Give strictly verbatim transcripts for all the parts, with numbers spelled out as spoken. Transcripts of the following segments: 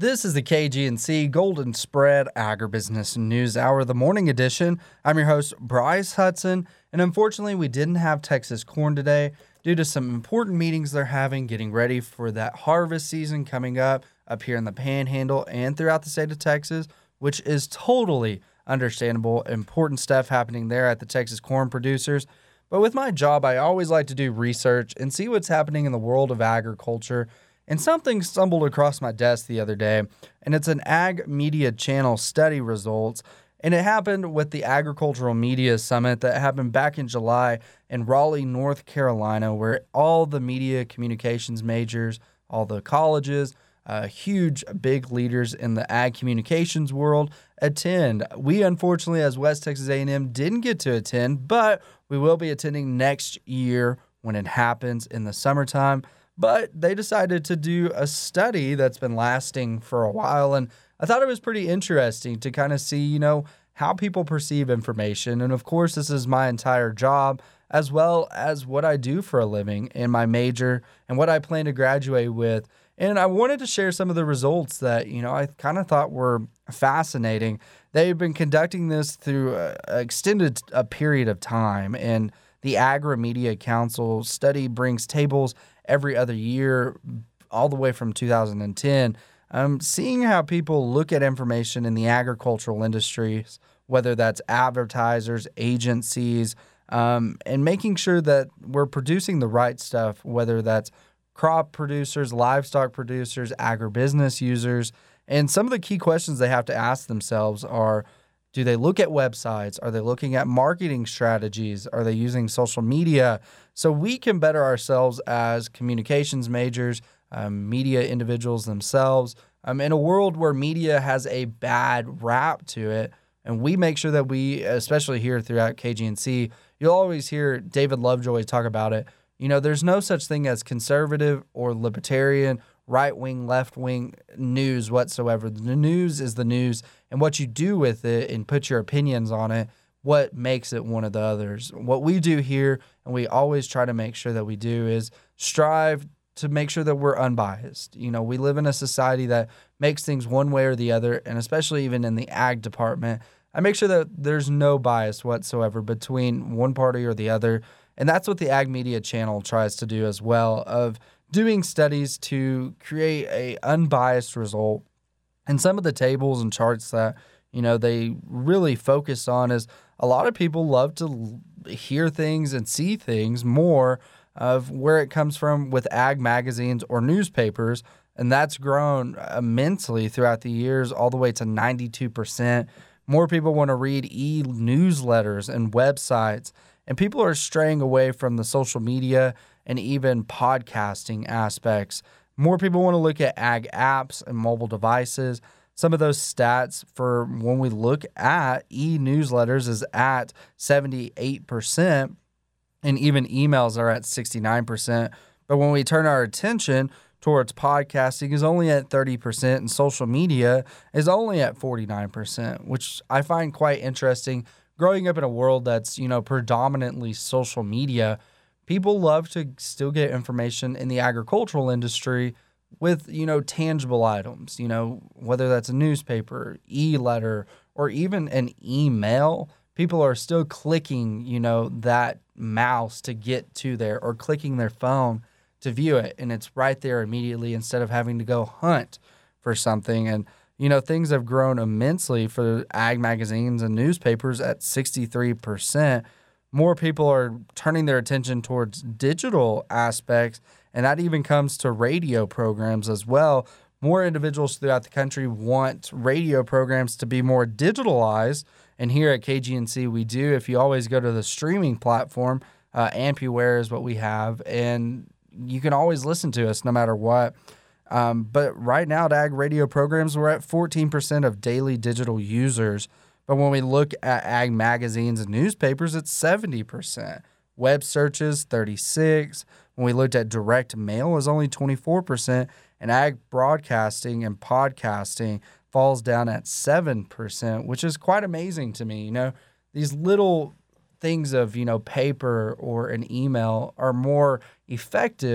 This is the K G N C Golden Spread Agribusiness News Hour, the morning edition. I'm your host, Bryce Hudson, and unfortunately, we didn't have Texas corn today due to some important meetings they're having, getting ready for that harvest season coming up up here in the Panhandle and throughout the state of Texas, which is totally understandable. Important stuff happening there at the Texas corn producers. But with my job, I always like to do research and see what's happening in the world of agriculture. And something stumbled across my desk the other day, and it's an Ag Media Channel study results, and it happened with the Agricultural Media Summit that happened back in July in Raleigh, North Carolina, where all the media communications majors, all the colleges, uh, huge, big leaders in the ag communications world attend. We, unfortunately, as West Texas A and M, didn't get to attend, but we will be attending next year when it happens in the summertime. But they decided to do a study that's been lasting for a while, and I thought it was pretty interesting to kind of see, you know, how people perceive information. And of course, this is my entire job, as well as what I do for a living and my major and what I plan to graduate with. And I wanted to share some of the results that, you know, I kind of thought were fascinating. They've been conducting this through an extended a period of time, and the Agri-Media Council study brings tables every other year, all the way from two thousand ten, um, seeing how people look at information in the agricultural industries, whether that's advertisers, agencies, um, and making sure that we're producing the right stuff, whether that's crop producers, livestock producers, agribusiness users. And some of the key questions they have to ask themselves are, do they look at websites? Are they looking at marketing strategies? Are they using social media? So we can better ourselves as communications majors, um, media individuals themselves, um, in a world where media has a bad rap to it. And we make sure that we, especially here throughout K G N C, you'll always hear David Lovejoy talk about it. You know, there's no such thing as conservative or libertarian, right-wing, left-wing news whatsoever. The news is the news, and what you do with it and put your opinions on it, what makes it one of the others. What we do here, and we always try to make sure that we do, is strive to make sure that we're unbiased. You know, we live in a society that makes things one way or the other, and especially even in the ag department, I make sure that there's no bias whatsoever between one party or the other. And that's what the Ag Media Channel tries to do as well, of doing studies to create a unbiased result. And some of the tables and charts that, you know, they really focus on is a lot of people love to hear things and see things more of where it comes from with ag magazines or newspapers. And that's grown immensely throughout the years, all the way to ninety-two percent. More people want to read e-newsletters and websites. And people are straying away from the social media and even podcasting aspects. More people want to look at ag apps and mobile devices. Some of those stats for when we look at e-newsletters is at seventy-eight percent, and even emails are at sixty-nine percent. But when we turn our attention towards podcasting is only at thirty percent, and social media is only at forty-nine percent, which I find quite interesting. Growing up in a world that's, you know, predominantly social media, people love to still get information in the agricultural industry with, you know, tangible items, you know, whether that's a newspaper, e-letter, or even an email. People are still clicking, you know, that mouse to get to there, or clicking their phone to view it, and it's right there immediately instead of having to go hunt for something. And you know, things have grown immensely for ag magazines and newspapers at sixty-three percent. More people are turning their attention towards digital aspects, and that even comes to radio programs as well. More individuals throughout the country want radio programs to be more digitalized, and here at K G N C we do. If you always go to the streaming platform, uh, AmpuWare is what we have, and you can always listen to us no matter what. Um, but right now, at ag radio programs, we're at fourteen percent of daily digital users. But when we look at ag magazines and newspapers, it's seventy percent. Web searches, thirty-six. When we looked at direct mail, is only twenty-four percent. And ag broadcasting and podcasting falls down at seven percent, which is quite amazing to me. You know, these little things of, you know, paper or an email are more effective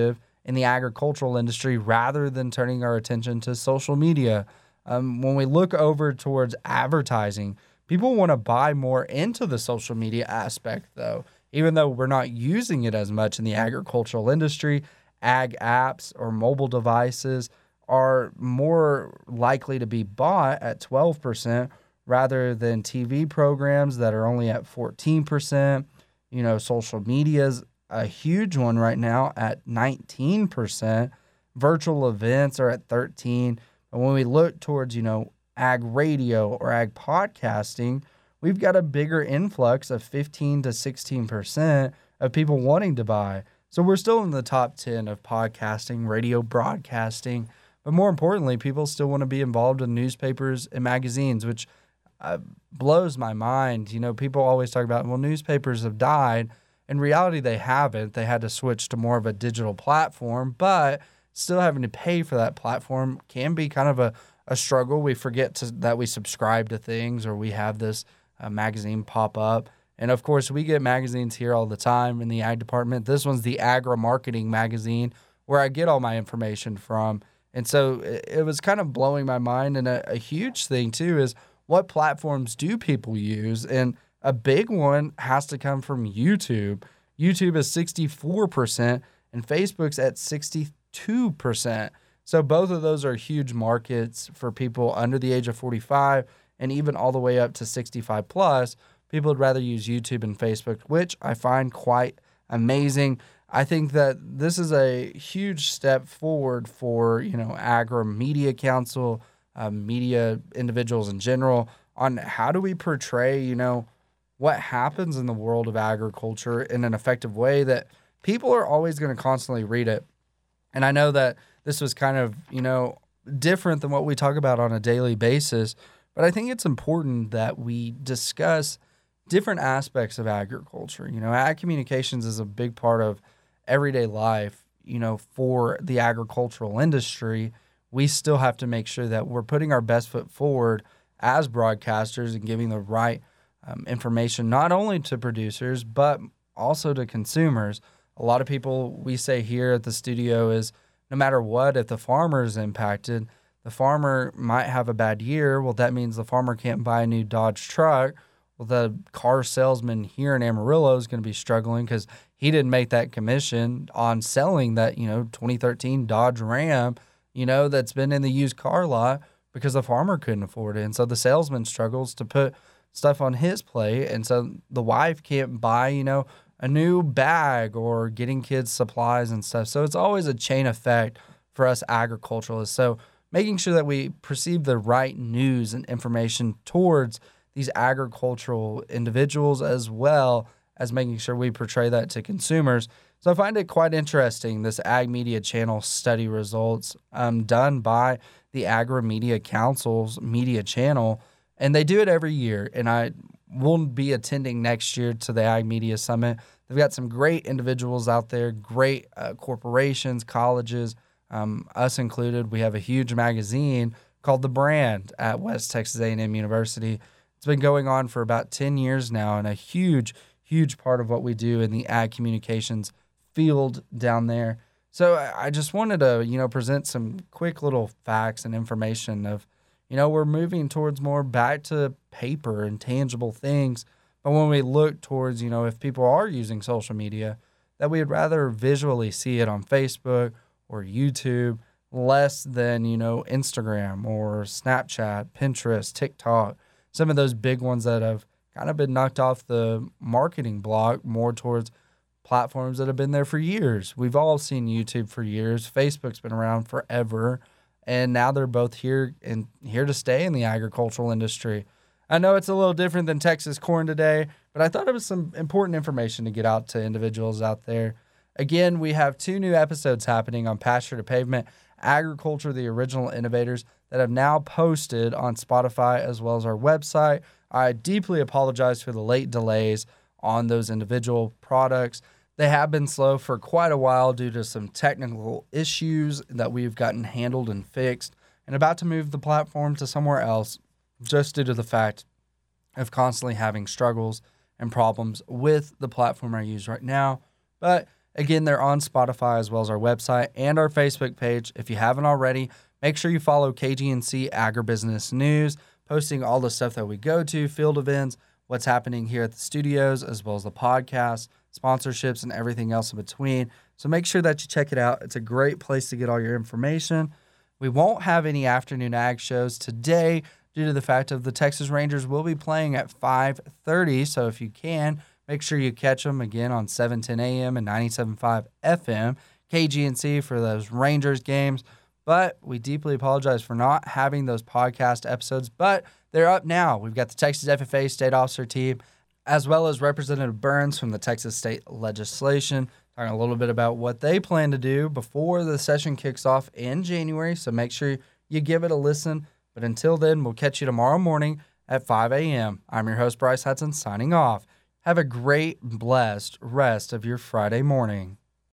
in the agricultural industry rather than turning our attention to social media. Um, when we look over towards advertising, people want to buy more into the social media aspect, though. Even though we're not using it as much in the agricultural industry, ag apps or mobile devices are more likely to be bought at twelve percent rather than T V programs that are only at fourteen percent. You know, social media is a huge one right now at nineteen percent. Virtual events are at thirteen percent. And when we look towards, you know, ag radio or ag podcasting, we've got a bigger influx of fifteen to sixteen percent of people wanting to buy. So we're still in the top ten of podcasting, radio broadcasting. But more importantly, people still want to be involved in newspapers and magazines, which uh, blows my mind. You know, people always talk about, well, newspapers have died. In reality, they haven't. They had to switch to more of a digital platform, but still having to pay for that platform can be kind of a, a struggle. We forget to, that we subscribe to things, or we have this uh, magazine pop up. And of course, we get magazines here all the time in the ag department. This one's the Agri Marketing magazine, where I get all my information from. And so it, it was kind of blowing my mind. And a, a huge thing, too, is what platforms do people use? And a big one has to come from YouTube. YouTube is sixty-four percent, and Facebook's at sixty-two percent. So both of those are huge markets for people under the age of forty-five, and even all the way up to sixty-five plus. People would rather use YouTube and Facebook, which I find quite amazing. I think that this is a huge step forward for, you know, Agri Media Council, uh, media individuals in general, on how do we portray, you know, what happens in the world of agriculture in an effective way that people are always going to constantly read it. And I know that this was kind of, you know, different than what we talk about on a daily basis, but I think it's important that we discuss different aspects of agriculture. You know, ag communications is a big part of everyday life. You know, for the agricultural industry, we still have to make sure that we're putting our best foot forward as broadcasters and giving the right um, information, not only to producers, but also to consumers. A lot of people, we say here at the studio, is no matter what, if the farmer is impacted, the farmer might have a bad year. Well, that means the farmer can't buy a new Dodge truck. Well, the car salesman here in Amarillo is going to be struggling because he didn't make that commission on selling that, you know, twenty thirteen Dodge Ram, you know, that's been in the used car lot because the farmer couldn't afford it. And so the salesman struggles to put stuff on his plate. And so the wife can't buy, you know, a new bag or getting kids supplies and stuff. So it's always a chain effect for us agriculturalists. So making sure that we perceive the right news and information towards these agricultural individuals, as well as making sure we portray that to consumers. So I find it quite interesting, this Ag Media Channel study results um, done by the Agri Media Council's media channel. And they do it every year. And I will be attending next year to the Ag Media Summit. They've got some great individuals out there, great uh, corporations, colleges, um, us included. We have a huge magazine called The Brand at West Texas A and M University. It's been going on for about ten years now, and a huge, huge part of what we do in the ag communications field down there. So I just wanted to, you know, present some quick little facts and information of, you know, we're moving towards more back to paper and tangible things. But when we look towards, you know, if people are using social media, that we'd rather visually see it on Facebook or YouTube, less than, you know, Instagram or Snapchat, Pinterest, TikTok, some of those big ones that have kind of been knocked off the marketing block, more towards platforms that have been there for years. We've all seen YouTube for years. Facebook's been around forever. And now they're both here and here to stay in the agricultural industry. I know it's a little different than Texas corn today, but I thought it was some important information to get out to individuals out there. Again, we have two new episodes happening on Pasture to Pavement, Agriculture, the Original Innovators, that have now posted on Spotify as well as our website. I deeply apologize for the late delays on those individual products. They have been slow for quite a while due to some technical issues that we've gotten handled and fixed, and about to move the platform to somewhere else just due to the fact of constantly having struggles and problems with the platform I use right now. But Again, they're on Spotify as well as our website and our Facebook page. If you haven't already, make sure you follow K G N C Agribusiness News, posting all the stuff that we go to, field events, what's happening here at the studios, as well as the podcast, sponsorships, and everything else in between. So make sure that you check it out. It's a great place to get all your information. We won't have any afternoon ag shows today due to the fact of the Texas Rangers will be playing at five thirty. So if you can, make sure you catch them again on seven ten a.m. and ninety-seven point five F M, K G N C for those Rangers games. But we deeply apologize for not having those podcast episodes, but they're up now. We've got the Texas F F A State Officer team, as well as Representative Burns from the Texas State Legislation, talking a little bit about what they plan to do before the session kicks off in January. So make sure you give it a listen. But until then, we'll catch you tomorrow morning at five a.m. I'm your host, Bryce Hudson, signing off. Have a great, blessed rest of your Friday morning.